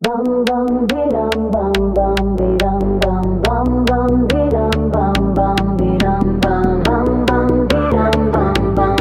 Bum bum bidum bum bum bidum bum bum bum bidum bum bum bidum bum bum bum bidum bum bum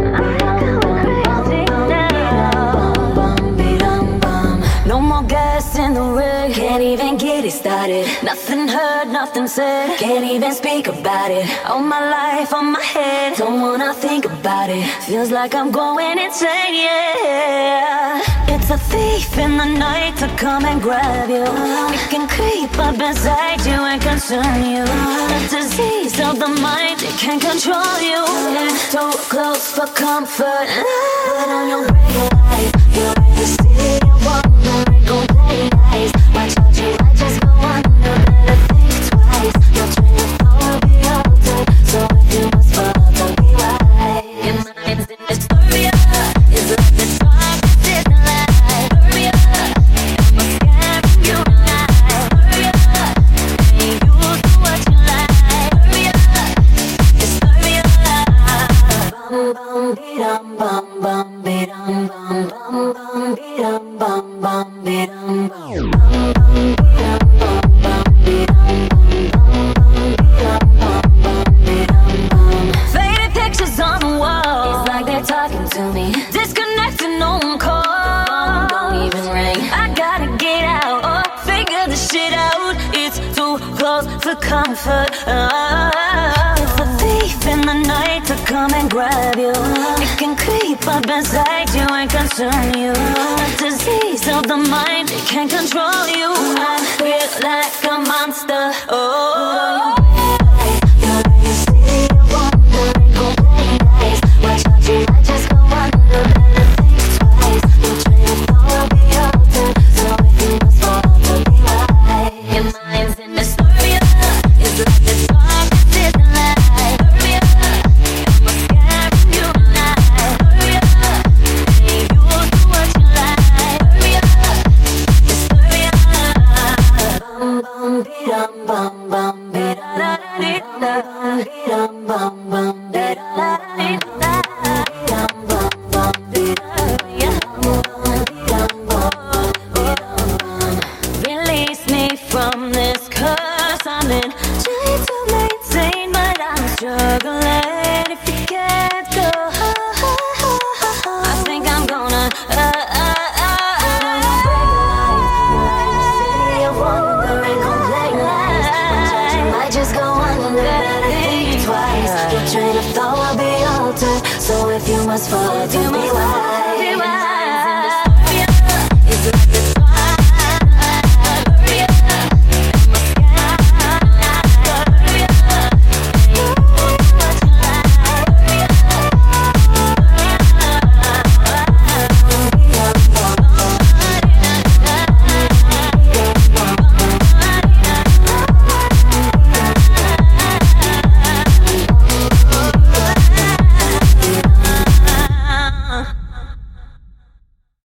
bum. No more gas in the rig, can't even get it started. Nothing heard, nothing said, can't even speak about it. All my life on my head, don't wanna think about it. Feels like I'm going insane, yeah. It's a thief in the night to come and grab you. It can creep up inside you and consume you. A disease of the mind, it can control you. Too close for comfort. Put on your ring light, you're in the city of wonder. Ain't gon' play nice. Watch out, you might just go under. Better think twice. Your train of thought will be altered. So if you must fall, don't be wise. Your mind's in dystoria. It's like the dark distant light. Hurry up, I'm scaring you tonight. Hurry up, ain't used to what you like. Hurry up, just hurry up. Bum bum bidum bum bum bidum bum bum bum bidum bum bum bidum bum bum bum bidum bum bum bidum bum bum bum bidum bum. Faded pictures on the wall, it's like they're talking to me. Disconnected, no one call. Phone don't even ring. I gotta get out or figure this shit out. It's too close for comfort. It's a thief in the night to come and grab you. It can creep up inside you and consume you. A disease of the mind, it can control you. I feel like a monster.